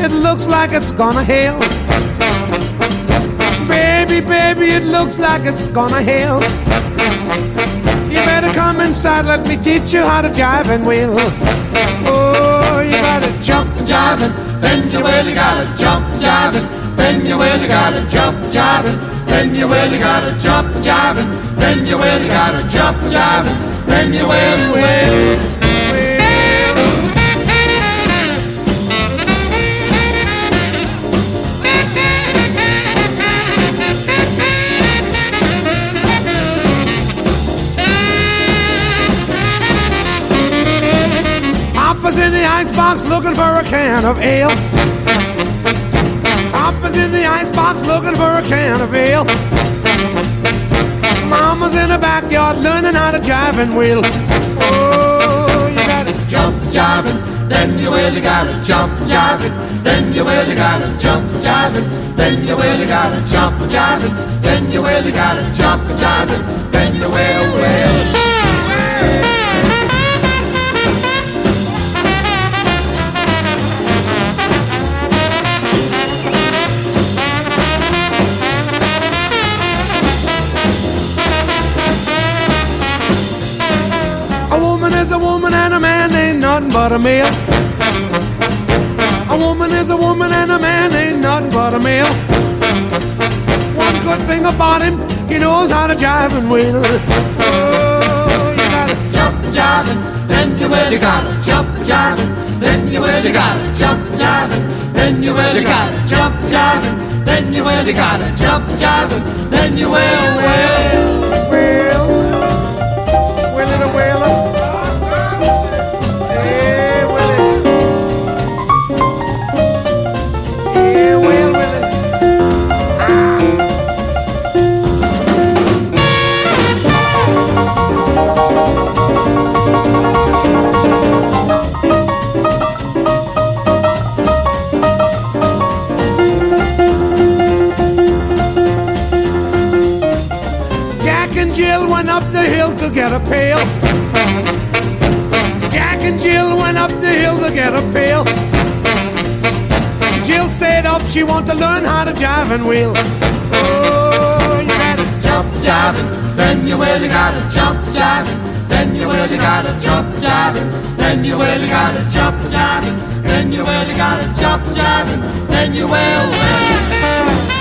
it looks like it's gonna hail. Baby, baby, it looks like it's gonna hail. You better come inside, let me teach you how to jive and wheel. Oh, you gotta jump jiving, then you really gotta jump jiving, then you really gotta jump jiving, then you really gotta jump jiving, then you really gotta jump jiving, then you will. Papa's in the icebox looking for a can of ale. Papa's in the icebox looking for a can of ale. Mama's in the backyard learning how to jive and wheel. Oh, you gotta jump jiving, then you really gotta jump jiving, then you really gotta jump jiving, then you really gotta jump jiving, then you really gotta jump jiving, then you will. Is a woman and a man ain't nothing but a male. A woman is a woman and a man ain't nothing but a male. One good thing about him, he knows how to jive and wheel. Oh, you gotta jump jiving, then you really gotta jump jiving, then you really gotta jump jiving, then you really gotta jump jiving, then you really gotta jump jiving, then you will. Will it a whaler? Jill went up the hill to get a pail. Jack and Jill went up the hill to get a pail. Jill stayed up, she wanted to learn how to jive and wheel. Oh, you gotta jump jiving, then you really gotta jump jiving, then you really gotta jump jiving, then you really gotta jump jiving, then you really gotta jump jiving, then you will.